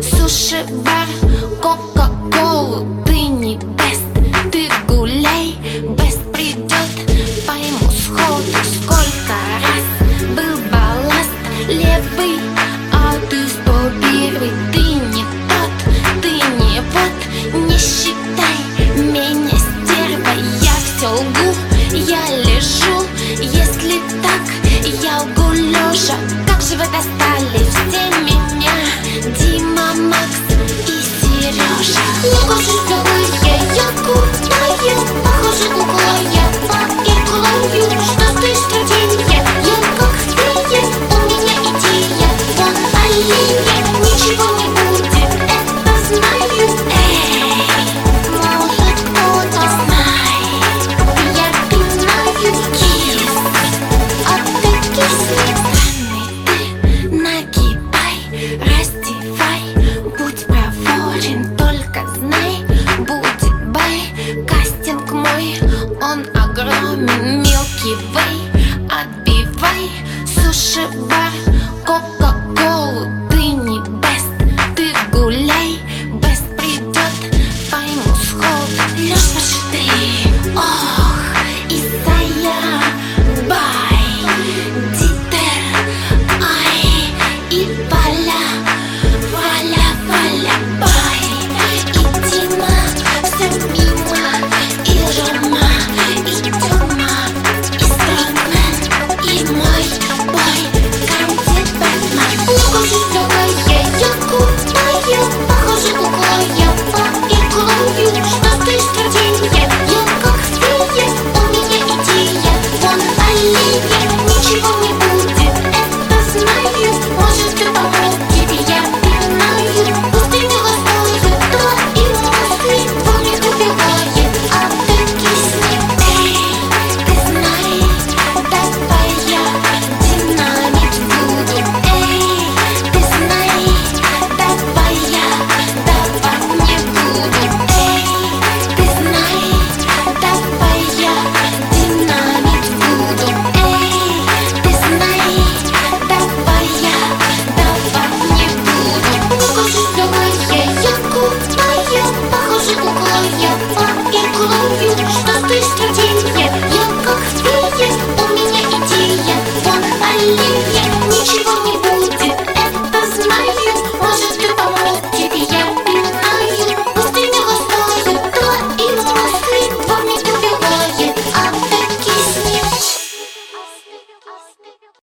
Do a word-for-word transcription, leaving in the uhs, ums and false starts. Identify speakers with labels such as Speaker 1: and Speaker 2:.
Speaker 1: суши-бар, кока-колу. Ты не бест, ты гуляй, бест придет. Пойму сходу, сколько раз был балласт левый, а ты сто первый. Ты не тот, ты не вот, не считай меня стервой. Я все лгу, я лежу. Если так, я лгу лежа. Как же вы достали все меня, Дима, Макс и Сережа. Похоже, что вы, я, я купаю. Похоже,